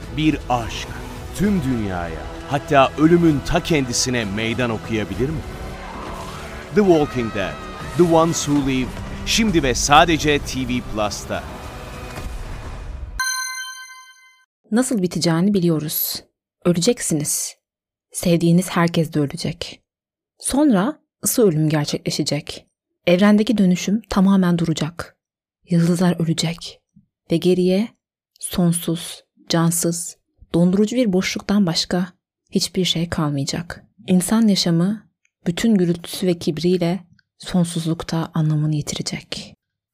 Bir aşk tüm dünyaya, hatta ölümün ta kendisine meydan okuyabilir mi? The Walking Dead, The Ones Who Live, şimdi ve sadece TV Plus'ta. Nasıl biteceğini biliyoruz. Öleceksiniz. Sevdiğiniz herkes de ölecek. Sonra ısı ölümü gerçekleşecek. Evrendeki dönüşüm tamamen duracak. Yıldızlar ölecek. Ve geriye sonsuz, cansız, dondurucu bir boşluktan başka hiçbir şey kalmayacak. İnsan yaşamı bütün gürültüsü ve kibriyle sonsuzlukta anlamını yitirecek.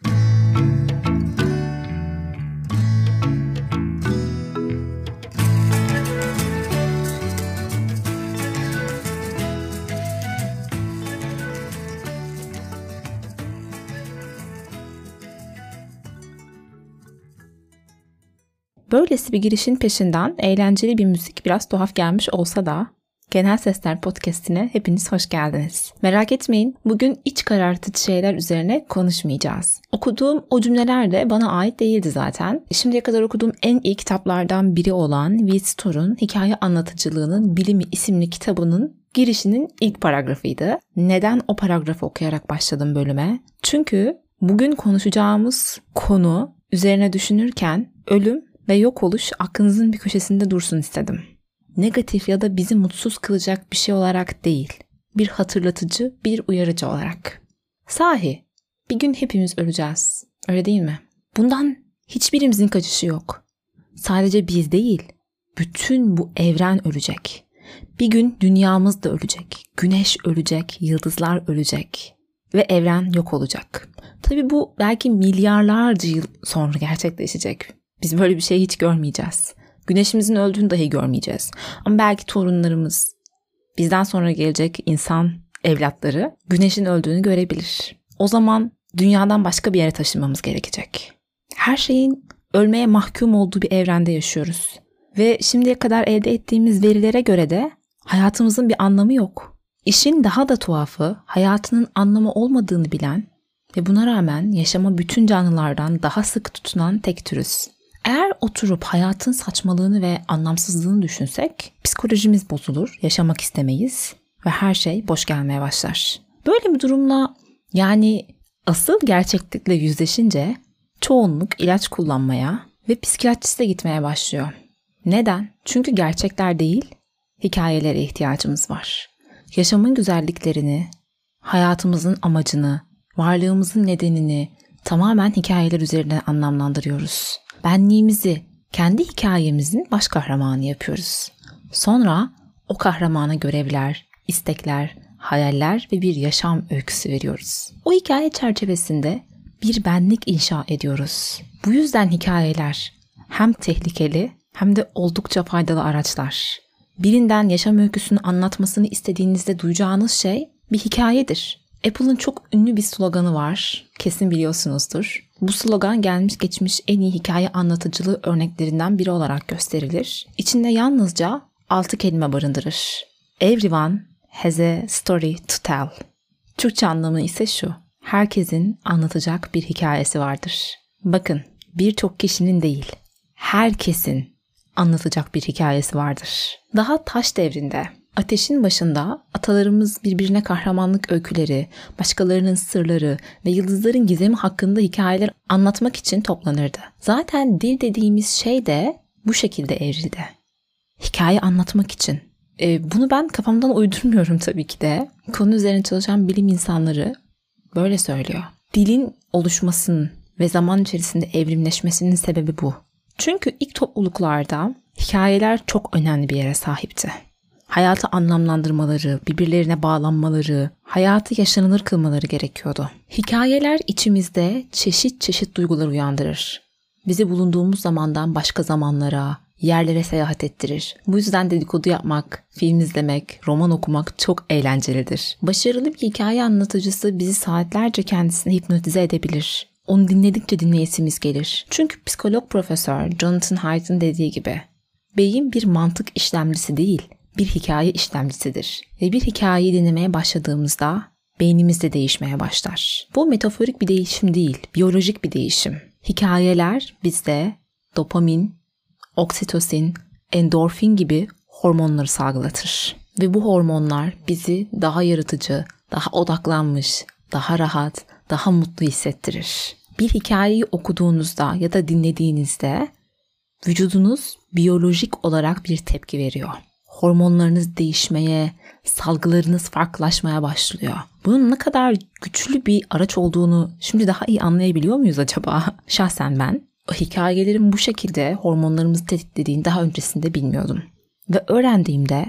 Böylesi bir girişin peşinden eğlenceli bir müzik biraz tuhaf gelmiş olsa da Genel Sesler Podcast'ine hepiniz hoş geldiniz. Merak etmeyin, bugün iç karartıcı şeyler üzerine konuşmayacağız. Okuduğum o cümleler de bana ait değildi zaten. Şimdiye kadar okuduğum en iyi kitaplardan biri olan Will Storr'un Hikaye Anlatıcılığının Bilimi isimli kitabının girişinin ilk paragrafıydı. Neden o paragrafı okuyarak başladım bölüme? Çünkü bugün konuşacağımız konu üzerine düşünürken ölüm ve yok oluş aklınızın bir köşesinde dursun istedim. Negatif ya da bizi mutsuz kılacak bir şey olarak değil, bir hatırlatıcı, bir uyarıcı olarak. Sahi, bir gün hepimiz öleceğiz, öyle değil mi? Bundan hiçbirimizin kaçışı yok. Sadece biz değil, bütün bu evren ölecek. Bir gün dünyamız da ölecek, güneş ölecek, yıldızlar ölecek ve evren yok olacak. Tabii bu belki milyarlarca yıl sonra gerçekleşecek. Biz böyle bir şey hiç görmeyeceğiz. Güneşimizin öldüğünü dahi görmeyeceğiz. Ama belki torunlarımız, bizden sonra gelecek insan evlatları güneşin öldüğünü görebilir. O zaman dünyadan başka bir yere taşınmamız gerekecek. Her şeyin ölmeye mahkum olduğu bir evrende yaşıyoruz. Ve şimdiye kadar elde ettiğimiz verilere göre de hayatımızın bir anlamı yok. İşin daha da tuhafı, hayatının anlamı olmadığını bilen ve buna rağmen yaşama bütün canlılardan daha sık tutunan tek türüz. Eğer oturup hayatın saçmalığını ve anlamsızlığını düşünsek, psikolojimiz bozulur, yaşamak istemeyiz ve her şey boş gelmeye başlar. Böyle bir durumla, yani asıl gerçeklikle yüzleşince çoğunluk ilaç kullanmaya ve psikiyatriste gitmeye başlıyor. Neden? Çünkü gerçekler değil, hikayelere ihtiyacımız var. Yaşamın güzelliklerini, hayatımızın amacını, varlığımızın nedenini tamamen hikayeler üzerinden anlamlandırıyoruz. Benliğimizi, kendi hikayemizin baş kahramanı yapıyoruz. Sonra o kahramana görevler, istekler, hayaller ve bir yaşam öyküsü veriyoruz. O hikaye çerçevesinde bir benlik inşa ediyoruz. Bu yüzden hikayeler hem tehlikeli hem de oldukça faydalı araçlar. Birinden yaşam öyküsünü anlatmasını istediğinizde duyacağınız şey bir hikayedir. Apple'ın çok ünlü bir sloganı var. Kesin biliyorsunuzdur. Bu slogan gelmiş geçmiş en iyi hikaye anlatıcılığı örneklerinden biri olarak gösterilir. İçinde yalnızca 6 kelime barındırır. Everyone has a story to tell. Türkçe anlamı ise şu: herkesin anlatacak bir hikayesi vardır. Bakın, birçok kişinin değil, herkesin anlatacak bir hikayesi vardır. Daha taş devrinde, ateşin başında atalarımız birbirine kahramanlık öyküleri, başkalarının sırları ve yıldızların gizemi hakkında hikayeler anlatmak için toplanırdı. Zaten dil dediğimiz şey de bu şekilde evrildi. Hikaye anlatmak için. Bunu ben kafamdan uydurmuyorum tabii ki de. Konu üzerine çalışan bilim insanları böyle söylüyor. Dilin oluşmasının ve zaman içerisinde evrimleşmesinin sebebi bu. Çünkü ilk topluluklarda hikayeler çok önemli bir yere sahipti. Hayatı anlamlandırmaları, birbirlerine bağlanmaları, hayatı yaşanılır kılmaları gerekiyordu. Hikayeler içimizde çeşit çeşit duygular uyandırır. Bizi bulunduğumuz zamandan başka zamanlara, yerlere seyahat ettirir. Bu yüzden dedikodu yapmak, film izlemek, roman okumak çok eğlencelidir. Başarılı bir hikaye anlatıcısı bizi saatlerce kendisine hipnotize edebilir. Onu dinledikçe dinleyesimiz gelir. Çünkü psikolog profesör Jonathan Haidt'in dediği gibi, beyin bir mantık işlemcisi değil, bir hikaye işlemcisidir. Ve bir hikayeyi dinlemeye başladığımızda beynimiz de değişmeye başlar. Bu metaforik bir değişim değil, biyolojik bir değişim. Hikayeler bizde dopamin, oksitosin, endorfin gibi hormonları salgılatır. Ve bu hormonlar bizi daha yaratıcı, daha odaklanmış, daha rahat, daha mutlu hissettirir. Bir hikayeyi okuduğunuzda ya da dinlediğinizde vücudunuz biyolojik olarak bir tepki veriyor. Hormonlarınız değişmeye, salgılarınız farklılaşmaya başlıyor. Bunun ne kadar güçlü bir araç olduğunu şimdi daha iyi anlayabiliyor muyuz acaba? Şahsen ben o hikayelerin bu şekilde hormonlarımızı tetiklediğini daha öncesinde bilmiyordum. Ve öğrendiğimde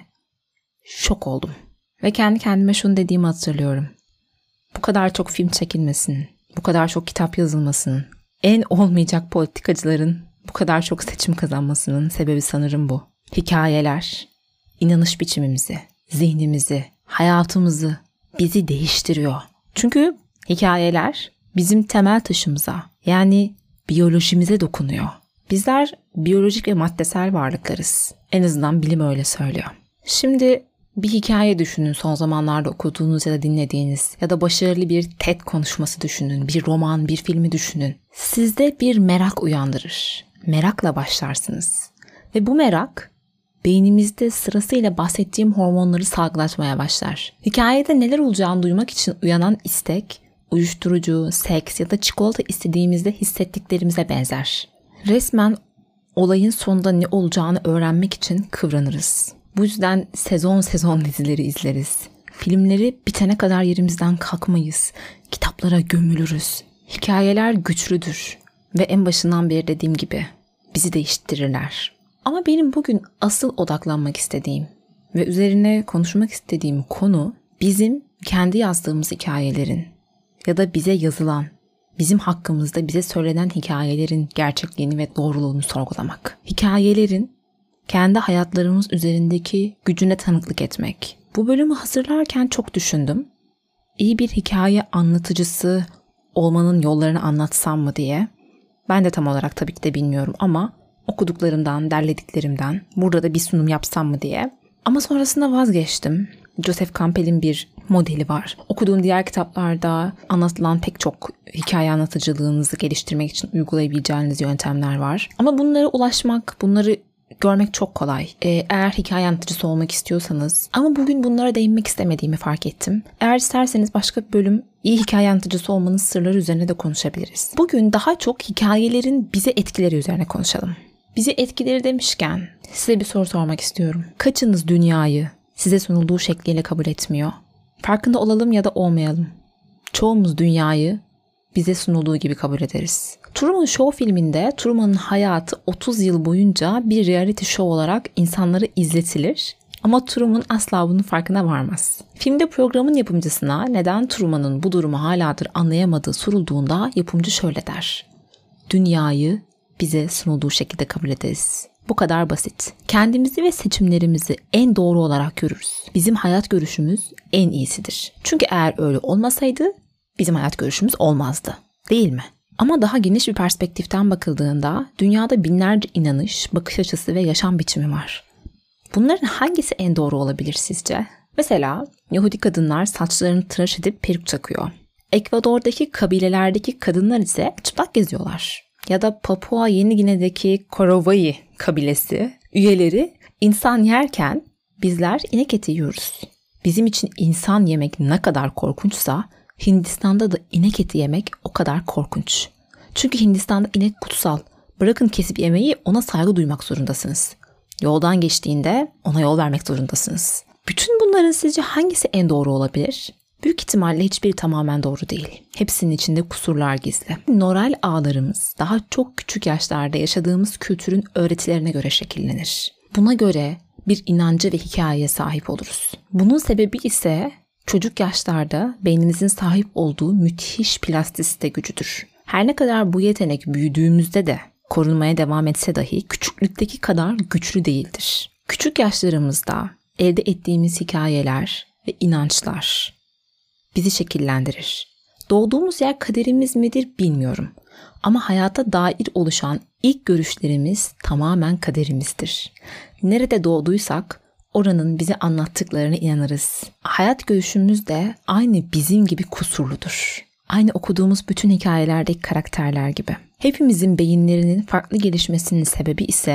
şok oldum. Ve kendi kendime şunu dediğimi hatırlıyorum. Bu kadar çok film çekilmesin, bu kadar çok kitap yazılmasın, en olmayacak politikacıların bu kadar çok seçim kazanmasının sebebi sanırım bu. Hikayeler, inanış biçimimizi, zihnimizi, hayatımızı, bizi değiştiriyor. Çünkü hikayeler bizim temel taşımıza, yani biyolojimize dokunuyor. Bizler biyolojik ve maddesel varlıklarız. En azından bilim öyle söylüyor. Şimdi bir hikaye düşünün, son zamanlarda okuduğunuz ya da dinlediğiniz ya da başarılı bir TED konuşması düşünün, bir roman, bir filmi düşünün. Sizde bir merak uyandırır. Merakla başlarsınız. Ve bu merak beynimizde sırasıyla bahsettiğim hormonları salgılatmaya başlar. Hikayede neler olacağını duymak için uyanan istek, uyuşturucu, seks ya da çikolata istediğimizde hissettiklerimize benzer. Resmen olayın sonunda ne olacağını öğrenmek için kıvranırız. Bu yüzden sezon sezon dizileri izleriz. Filmleri bitene kadar yerimizden kalkmayız. Kitaplara gömülürüz. Hikayeler güçlüdür. Ve en başından beri dediğim gibi bizi değiştirirler. Ama benim bugün asıl odaklanmak istediğim ve üzerine konuşmak istediğim konu bizim kendi yazdığımız hikayelerin ya da bize yazılan, bizim hakkımızda bize söylenen hikayelerin gerçekliğini ve doğruluğunu sorgulamak. Hikayelerin kendi hayatlarımız üzerindeki gücüne tanıklık etmek. Bu bölümü hazırlarken çok düşündüm. İyi bir hikaye anlatıcısı olmanın yollarını anlatsam mı diye. Ben de tam olarak tabii ki de bilmiyorum ama okuduklarımdan, derlediklerimden burada da bir sunum yapsam mı diye. Ama sonrasında vazgeçtim. Joseph Campbell'in bir modeli var. Okuduğum diğer kitaplarda anlatılan pek çok hikaye anlatıcılığınızı geliştirmek için uygulayabileceğiniz yöntemler var. Ama bunlara ulaşmak, bunları görmek çok kolay. Eğer hikaye anlatıcısı olmak istiyorsanız, ama bugün bunlara değinmek istemediğimi fark ettim. Eğer isterseniz başka bir bölüm iyi hikaye anlatıcısı olmanın sırları üzerine de konuşabiliriz. Bugün daha çok hikayelerin bize etkileri üzerine konuşalım. Bize etkileri demişken size bir soru sormak istiyorum. Kaçınız dünyayı size sunulduğu şekliyle kabul etmiyor? Farkında olalım ya da olmayalım. Çoğumuz dünyayı bize sunulduğu gibi kabul ederiz. Truman Show filminde Truman'ın hayatı 30 yıl boyunca bir reality show olarak insanlara izletilir. Ama Truman asla bunun farkına varmaz. Filmde programın yapımcısına neden Truman'ın bu durumu haladır anlayamadığı sorulduğunda yapımcı şöyle der. Dünyayı bize sunulduğu şekilde kabul ederiz. Bu kadar basit. Kendimizi ve seçimlerimizi en doğru olarak görürüz. Bizim hayat görüşümüz en iyisidir. Çünkü eğer öyle olmasaydı bizim hayat görüşümüz olmazdı. Değil mi? Ama daha geniş bir perspektiften bakıldığında dünyada binlerce inanış, bakış açısı ve yaşam biçimi var. Bunların hangisi en doğru olabilir sizce? Mesela Yahudi kadınlar saçlarını tıraş edip peruk takıyor. Ekvador'daki kabilelerdeki kadınlar ise çıplak geziyorlar. Ya da Papua Yeni Gine'deki Korowai kabilesi üyeleri insan yerken bizler inek eti yiyoruz. Bizim için insan yemek ne kadar korkunçsa Hindistan'da da inek eti yemek o kadar korkunç. Çünkü Hindistan'da inek kutsal. Bırakın kesip yemeyi, ona saygı duymak zorundasınız. Yoldan geçtiğinde ona yol vermek zorundasınız. Bütün bunların sizce hangisi en doğru olabilir? Büyük ihtimalle hiçbiri tamamen doğru değil. Hepsinin içinde kusurlar gizli. Nöral ağlarımız daha çok küçük yaşlarda yaşadığımız kültürün öğretilerine göre şekillenir. Buna göre bir inanca ve hikayeye sahip oluruz. Bunun sebebi ise çocuk yaşlarda beynimizin sahip olduğu müthiş plastisite gücüdür. Her ne kadar bu yetenek büyüdüğümüzde de korunmaya devam etse dahi küçüklükteki kadar güçlü değildir. Küçük yaşlarımızda elde ettiğimiz hikayeler ve inançlar bizi şekillendirir. Doğduğumuz yer kaderimiz midir bilmiyorum. Ama hayata dair oluşan ilk görüşlerimiz tamamen kaderimizdir. Nerede doğduysak oranın bize anlattıklarına inanırız. Hayat görüşümüz de aynı bizim gibi kusurludur. Aynı okuduğumuz bütün hikayelerdeki karakterler gibi. Hepimizin beyinlerinin farklı gelişmesinin sebebi ise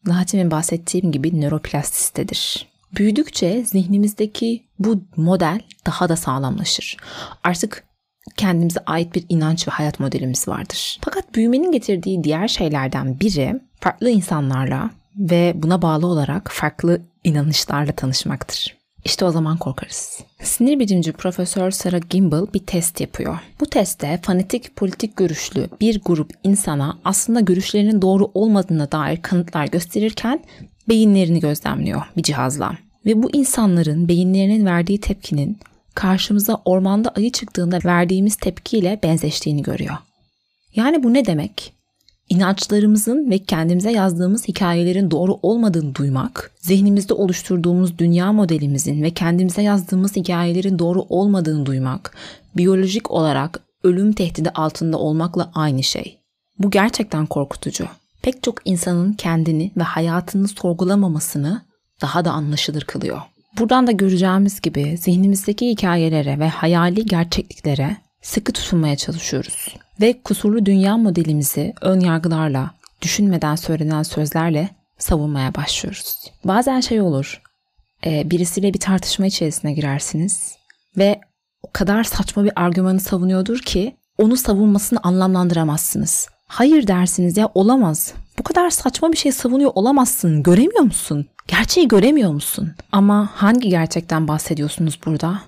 daha demin bahsettiğim gibi nöroplastisitedir. Büyüdükçe zihnimizdeki bu model daha da sağlamlaşır. Artık kendimize ait bir inanç ve hayat modelimiz vardır. Fakat büyümenin getirdiği diğer şeylerden biri farklı insanlarla ve buna bağlı olarak farklı inanışlarla tanışmaktır. İşte o zaman korkarız. Sinir bilimci Profesör Sarah Gimbel bir test yapıyor. Bu testte fanatik politik görüşlü bir grup insana aslında görüşlerinin doğru olmadığına dair kanıtlar gösterirken beyinlerini gözlemliyor bir cihazla. Ve bu insanların beyinlerinin verdiği tepkinin karşımıza ormanda ayı çıktığında verdiğimiz tepkiyle benzeştiğini görüyor. Yani bu ne demek? İnançlarımızın ve kendimize yazdığımız hikayelerin doğru olmadığını duymak, zihnimizde oluşturduğumuz dünya modelimizin ve kendimize yazdığımız hikayelerin doğru olmadığını duymak, biyolojik olarak ölüm tehdidi altında olmakla aynı şey. Bu gerçekten korkutucu. Pek çok insanın kendini ve hayatını sorgulamamasını daha da anlaşılır kılıyor. Buradan da göreceğimiz gibi zihnimizdeki hikayelere ve hayali gerçekliklere sıkı tutunmaya çalışıyoruz. Ve kusurlu dünya modelimizi ön yargılarla, düşünmeden söylenen sözlerle savunmaya başlıyoruz. Bazen şey olur, birisiyle bir tartışma içerisine girersiniz ve o kadar saçma bir argümanı savunuyordur ki onu savunmasını anlamlandıramazsınız. Hayır dersiniz, ya olamaz. Bu kadar saçma bir şey savunuyor olamazsın. Göremiyor musun? Gerçeği göremiyor musun? Ama hangi gerçekten bahsediyorsunuz burada?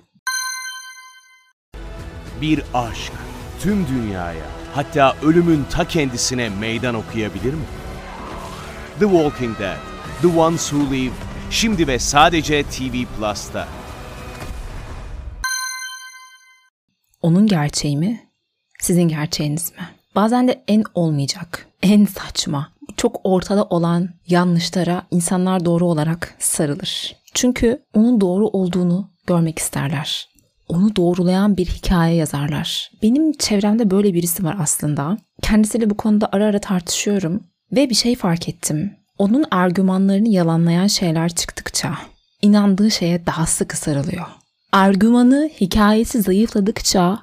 Bir aşk tüm dünyaya, hatta ölümün ta kendisine meydan okuyabilir mi? The Walking Dead, The Ones Who Live, şimdi ve sadece TV Plus'ta. Onun gerçeği mi? Sizin gerçeğiniz mi? Bazen de en olmayacak, en saçma, çok ortada olan yanlışlara insanlar doğru olarak sarılır. Çünkü onun doğru olduğunu görmek isterler. Onu doğrulayan bir hikaye yazarlar. Benim çevremde böyle birisi var aslında. Kendisiyle bu konuda ara ara tartışıyorum ve bir şey fark ettim. Onun argümanlarını yalanlayan şeyler çıktıkça inandığı şeye daha sıkı sarılıyor. Argümanı, hikayesi zayıfladıkça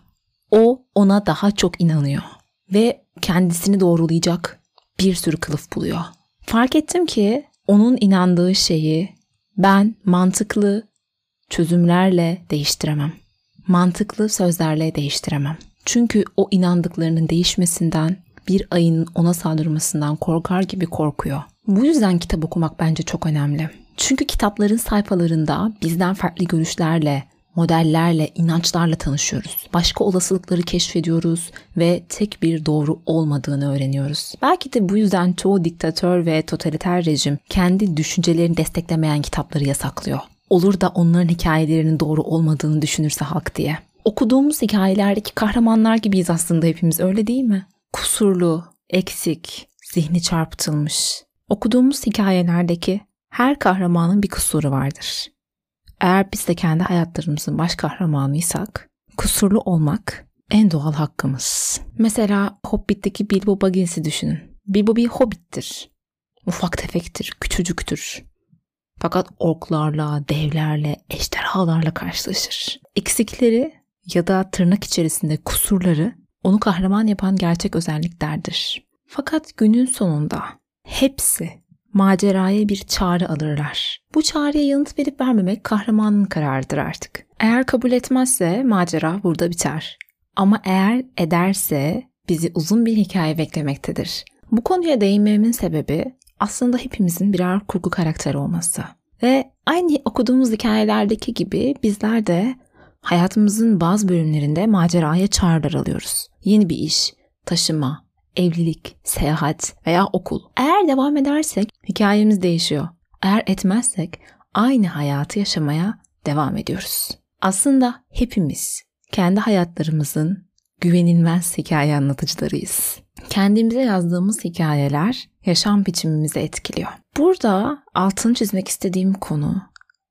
o ona daha çok inanıyor ve kendisini doğrulayacak bir sürü kılıf buluyor. Fark ettim ki onun inandığı şeyi ben mantıklı çözümlerle değiştiremem. Mantıklı sözlerle değiştiremem. Çünkü o inandıklarının değişmesinden, bir ayının ona saldırmasından korkar gibi korkuyor. Bu yüzden kitap okumak bence çok önemli. Çünkü kitapların sayfalarında bizden farklı görüşlerle, modellerle, inançlarla tanışıyoruz. Başka olasılıkları keşfediyoruz ve tek bir doğru olmadığını öğreniyoruz. Belki de bu yüzden çoğu diktatör ve totaliter rejim kendi düşüncelerini desteklemeyen kitapları yasaklıyor. Olur da onların hikayelerinin doğru olmadığını düşünürse halk diye. Okuduğumuz hikayelerdeki kahramanlar gibiyiz aslında hepimiz, öyle değil mi? Kusurlu, eksik, zihni çarpıtılmış. Okuduğumuz hikayelerdeki her kahramanın bir kusuru vardır. Eğer biz de kendi hayatlarımızın baş kahramanıysak, kusurlu olmak en doğal hakkımız. Mesela Hobbit'teki Bilbo Baggins'i düşünün. Bilbo bir hobbittir. Ufak tefektir, küçücüktür. Fakat orklarla, devlerle, ejderhalarla karşılaşır. Eksikleri ya da tırnak içerisinde kusurları onu kahraman yapan gerçek özelliklerdir. Fakat günün sonunda hepsi maceraya bir çağrı alırlar. Bu çağrıya yanıt verip vermemek kahramanın kararıdır artık. Eğer kabul etmezse macera burada biter. Ama eğer ederse bizi uzun bir hikaye beklemektedir. Bu konuya değinmemin sebebi aslında hepimizin birer kurgu karakteri olması. Ve aynı okuduğumuz hikayelerdeki gibi bizler de hayatımızın bazı bölümlerinde maceraya çağrılar alıyoruz. Yeni bir iş, taşıma, evlilik, seyahat veya okul. Eğer devam edersek hikayemiz değişiyor. Eğer etmezsek aynı hayatı yaşamaya devam ediyoruz. Aslında hepimiz kendi hayatlarımızın güvenilmez hikaye anlatıcılarıyız. Kendimize yazdığımız hikayeler yaşam biçimimizi etkiliyor. Burada altını çizmek istediğim konu,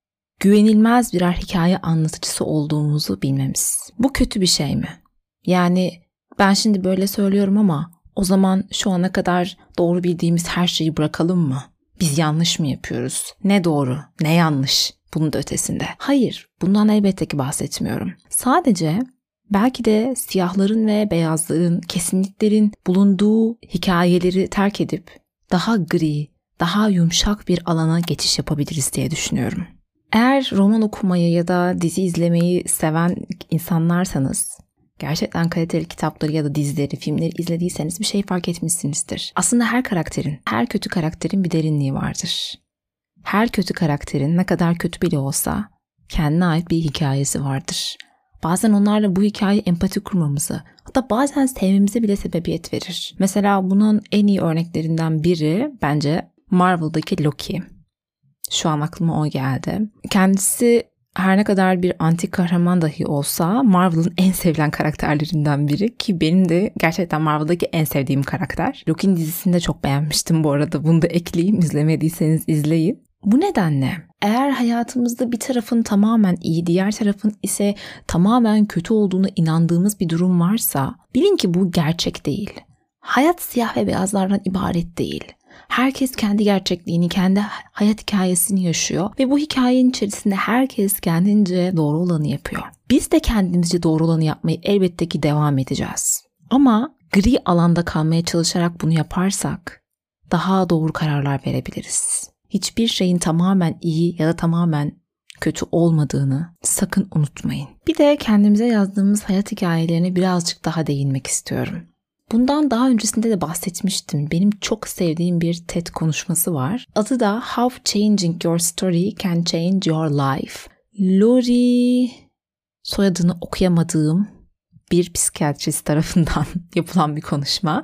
güvenilmez birer hikaye anlatıcısı olduğumuzu bilmemiz. Bu kötü bir şey mi? Yani ben şimdi böyle söylüyorum ama o zaman şu ana kadar doğru bildiğimiz her şeyi bırakalım mı? Biz yanlış mı yapıyoruz? Ne doğru, ne yanlış? Bunun da ötesinde. Hayır, bundan elbette ki bahsetmiyorum. Sadece belki de siyahların ve beyazların, kesinliklerin bulunduğu hikayeleri terk edip daha gri, daha yumuşak bir alana geçiş yapabiliriz diye düşünüyorum. Eğer roman okumayı ya da dizi izlemeyi seven insanlarsanız, gerçekten kaliteli kitapları ya da dizileri, filmleri izlediyseniz bir şey fark etmişsinizdir. Aslında her kötü karakterin bir derinliği vardır. Her kötü karakterin ne kadar kötü bile olsa kendine ait bir hikayesi vardır. Bazen onlarla bu hikayeyi empati kurmamızı, hatta bazen sevmemize bile sebebiyet verir. Mesela bunun en iyi örneklerinden biri bence Marvel'daki Loki. Şu an aklıma o geldi. Kendisi her ne kadar bir anti kahraman dahi olsa Marvel'ın en sevilen karakterlerinden biri ki benim de gerçekten Marvel'daki en sevdiğim karakter. Loki'nin dizisini de çok beğenmiştim bu arada. Bunu da ekleyeyim. İzlemediyseniz izleyin. Bu nedenle eğer hayatımızda bir tarafın tamamen iyi, diğer tarafın ise tamamen kötü olduğuna inandığımız bir durum varsa bilin ki bu gerçek değil. Hayat siyah ve beyazlardan ibaret değil. Herkes kendi gerçekliğini, kendi hayat hikayesini yaşıyor ve bu hikayenin içerisinde herkes kendince doğru olanı yapıyor. Biz de kendimizce doğru olanı yapmayı elbette ki devam edeceğiz. Ama gri alanda kalmaya çalışarak bunu yaparsak daha doğru kararlar verebiliriz. Hiçbir şeyin tamamen iyi ya da tamamen kötü olmadığını sakın unutmayın. Bir de kendimize yazdığımız hayat hikayelerine birazcık daha değinmek istiyorum. Bundan daha öncesinde de bahsetmiştim. Benim çok sevdiğim bir TED konuşması var. Adı da How Changing Your Story Can Change Your Life. Lori, soyadını okuyamadığım bir psikiyatrist tarafından yapılan bir konuşma.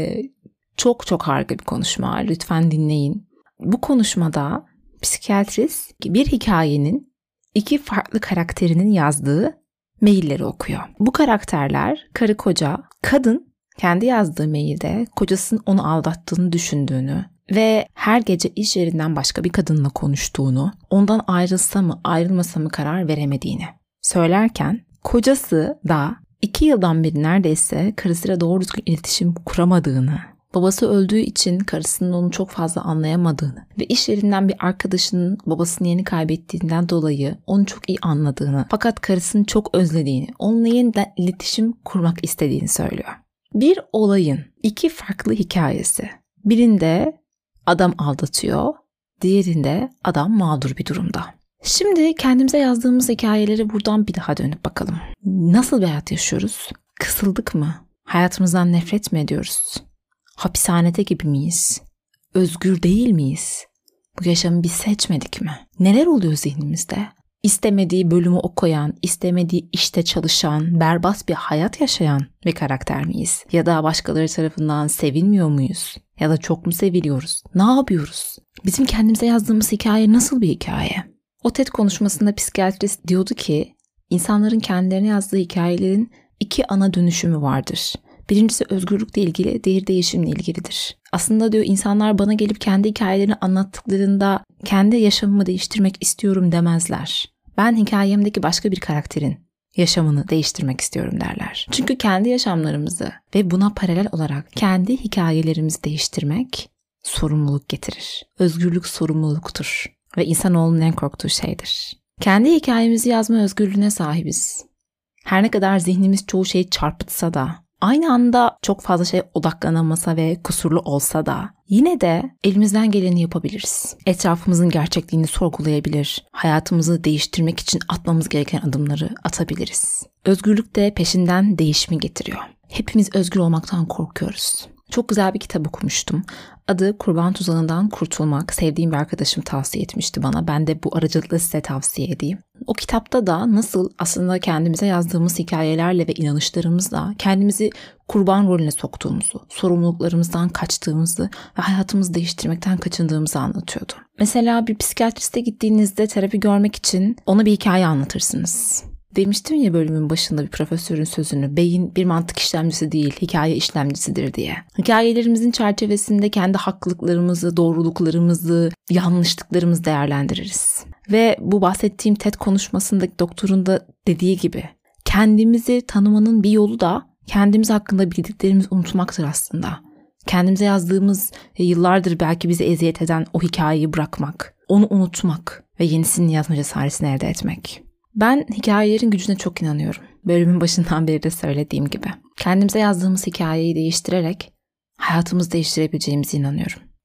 Çok çok harika bir konuşma. Lütfen dinleyin. Bu konuşmada psikiyatrist bir hikayenin iki farklı karakterinin yazdığı mailleri okuyor. Bu karakterler karı koca, kadın kendi yazdığı mailde kocasının onu aldattığını düşündüğünü ve her gece iş yerinden başka bir kadınla konuştuğunu, ondan ayrılsa mı ayrılmasa mı karar veremediğini söylerken, kocası da 2 yıldan beri neredeyse karısıyla doğru düzgün iletişim kuramadığını, babası öldüğü için karısının onu çok fazla anlayamadığını ve iş yerinden bir arkadaşının babasını yeni kaybettiğinden dolayı onu çok iyi anladığını, fakat karısını çok özlediğini, onunla yeniden iletişim kurmak istediğini söylüyor. Bir olayın iki farklı hikayesi. Birinde adam aldatıyor, diğerinde adam mağdur bir durumda. Şimdi kendimize yazdığımız hikayeleri buradan bir daha dönüp bakalım. Nasıl bir hayat yaşıyoruz? Kısıldık mı? Hayatımızdan nefret mi ediyoruz? Hapishanede gibi miyiz? Özgür değil miyiz? Bu yaşamı biz seçmedik mi? Neler oluyor zihnimizde? İstemediği bölümü okuyan, istemediği işte çalışan, berbat bir hayat yaşayan bir karakter miyiz? Ya da başkaları tarafından sevilmiyor muyuz? Ya da çok mu seviliyoruz? Ne yapıyoruz? Bizim kendimize yazdığımız hikaye nasıl bir hikaye? O TED konuşmasında psikiyatrist diyordu ki, insanların kendilerine yazdığı hikayelerin 2 ana dönüşümü vardır. Birincisi özgürlükle ilgili, diğeri değişimle ilgilidir. Aslında diyor, insanlar bana gelip kendi hikayelerini anlattıklarında kendi yaşamımı değiştirmek istiyorum demezler. Ben hikayemdeki başka bir karakterin yaşamını değiştirmek istiyorum derler. Çünkü kendi yaşamlarımızı ve buna paralel olarak kendi hikayelerimizi değiştirmek sorumluluk getirir. Özgürlük sorumluluktur ve insanoğlunun en korktuğu şeydir. Kendi hikayemizi yazma özgürlüğüne sahibiz. Her ne kadar zihnimiz çoğu şeyi çarpıtsa da, aynı anda çok fazla şey odaklanamasa ve kusurlu olsa da yine de elimizden geleni yapabiliriz. Etrafımızın gerçekliğini sorgulayabilir, hayatımızı değiştirmek için atmamız gereken adımları atabiliriz. Özgürlük de peşinden değişimi getiriyor. Hepimiz özgür olmaktan korkuyoruz. Çok güzel bir kitap okumuştum. Adı Kurban Tuzağından Kurtulmak. Sevdiğim bir arkadaşım tavsiye etmişti bana. Ben de bu aracılıkla size tavsiye edeyim. O kitapta da nasıl aslında kendimize yazdığımız hikayelerle ve inanışlarımızla kendimizi kurban rolüne soktuğumuzu, sorumluluklarımızdan kaçtığımızı ve hayatımızı değiştirmekten kaçındığımızı anlatıyordu. Mesela bir psikiyatriste gittiğinizde terapi görmek için ona bir hikaye anlatırsınız. Demiştim ya bölümün başında bir profesörün sözünü, beyin bir mantık işlemcisi değil, hikaye işlemcisidir diye. Hikayelerimizin çerçevesinde kendi haklılıklarımızı, doğruluklarımızı, yanlışlıklarımızı değerlendiririz. Ve bu bahsettiğim TED konuşmasındaki doktorun da dediği gibi, kendimizi tanımanın bir yolu da kendimiz hakkında bildiklerimizi unutmaktır aslında. Kendimize yazdığımız yıllardır belki bizi eziyet eden o hikayeyi bırakmak, onu unutmak ve yenisini yazma cesaretini elde etmek. Ben hikayelerin gücüne çok inanıyorum. Bölümün başından beri de söylediğim gibi. Kendimize yazdığımız hikayeyi değiştirerek hayatımızı değiştirebileceğimize inanıyorum.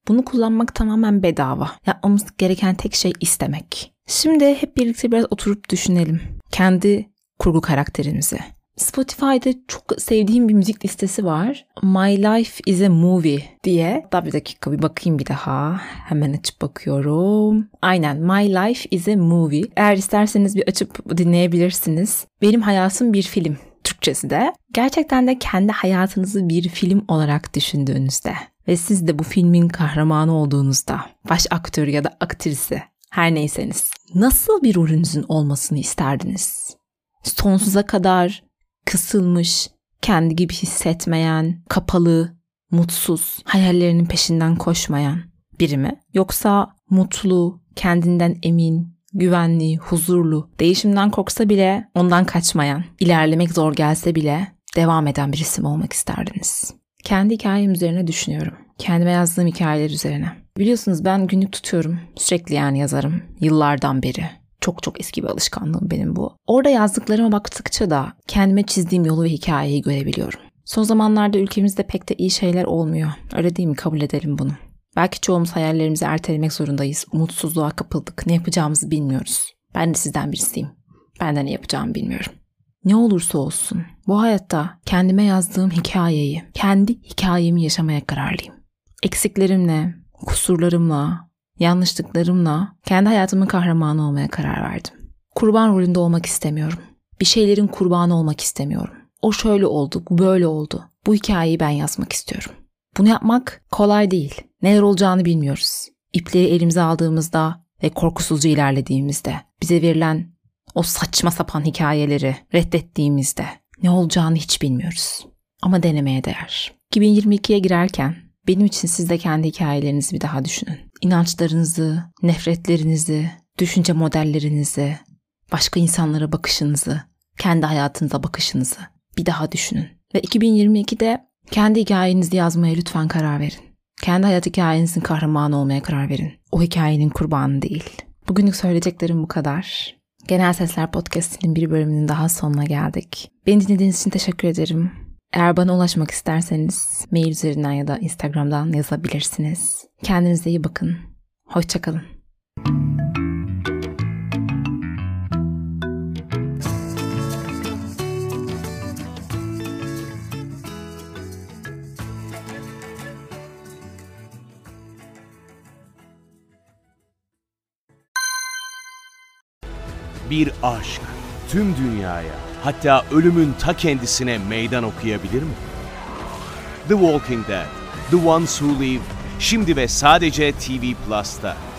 Bunu kullanmak tamamen bedava. Yapmamız gereken tek şey istemek. Şimdi hep birlikte biraz oturup düşünelim. Kendi kurgu karakterimizi. Spotify'da çok sevdiğim bir müzik listesi var. My Life is a Movie diye. Daha bir dakika bir bakayım bir daha. Hemen açıp bakıyorum. Aynen, My Life is a Movie. Eğer isterseniz bir açıp dinleyebilirsiniz. Benim hayatım bir film. Türkçesi de. Gerçekten de kendi hayatınızı bir film olarak düşündüğünüzde ve siz de bu filmin kahramanı olduğunuzda, baş aktörü ya da aktrisi her neyseniz, nasıl bir rolünüzün olmasını isterdiniz? Sonsuza kadar kısılmış, kendi gibi hissetmeyen, kapalı, mutsuz, hayallerinin peşinden koşmayan biri mi? Yoksa mutlu, kendinden emin, güvenli, huzurlu, değişimden korksa bile ondan kaçmayan, ilerlemek zor gelse bile devam eden birisi mi olmak isterdiniz? Kendi hikayem üzerine düşünüyorum. Kendime yazdığım hikayeler üzerine. Biliyorsunuz ben günlük tutuyorum. Sürekli yazarım. Yıllardan beri. Çok eski bir alışkanlığım benim bu. Orada yazdıklarıma baktıkça da kendime çizdiğim yolu ve hikayeyi görebiliyorum. Son zamanlarda ülkemizde pek de iyi şeyler olmuyor. Öyle değil mi? Kabul edelim bunu. Belki çoğumuz hayallerimizi ertelemek zorundayız. Umutsuzluğa kapıldık. Ne yapacağımızı bilmiyoruz. Ben de sizden birisiyim. Ben de ne yapacağımı bilmiyorum. Ne olursa olsun bu hayatta kendime yazdığım hikayeyi, kendi hikayemi yaşamaya kararlıyım. Eksiklerimle, kusurlarımla, yanlışlıklarımla kendi hayatımın kahramanı olmaya karar verdim. Kurban rolünde olmak istemiyorum. Bir şeylerin kurbanı olmak istemiyorum. O şöyle oldu, bu böyle oldu. Bu hikayeyi ben yazmak istiyorum. Bunu yapmak kolay değil. Neler olacağını bilmiyoruz. İpleri elimize aldığımızda ve korkusuzca ilerlediğimizde, bize verilen o saçma sapan hikayeleri reddettiğimizde ne olacağını hiç bilmiyoruz. Ama denemeye değer. 2022'ye girerken benim için siz de kendi hikayelerinizi bir daha düşünün. İnançlarınızı, nefretlerinizi, düşünce modellerinizi, başka insanlara bakışınızı, kendi hayatınıza bakışınızı bir daha düşünün. Ve 2022'de kendi hikayenizi yazmaya lütfen karar verin. Kendi hayat hikayenizin kahramanı olmaya karar verin. O hikayenin kurbanı değil. Bugünlük söyleyeceklerim bu kadar. Genel Sesler Podcast'inin bir bölümünün daha sonuna geldik. Beni dinlediğiniz için teşekkür ederim. Eğer bana ulaşmak isterseniz mail üzerinden ya da Instagram'dan yazabilirsiniz. Kendinize iyi bakın. Hoşça kalın. Bir aşk tüm dünyaya, hatta ölümün ta kendisine meydan okuyabilir mi? The Walking Dead, The Ones Who Live, şimdi ve sadece TV Plus'ta.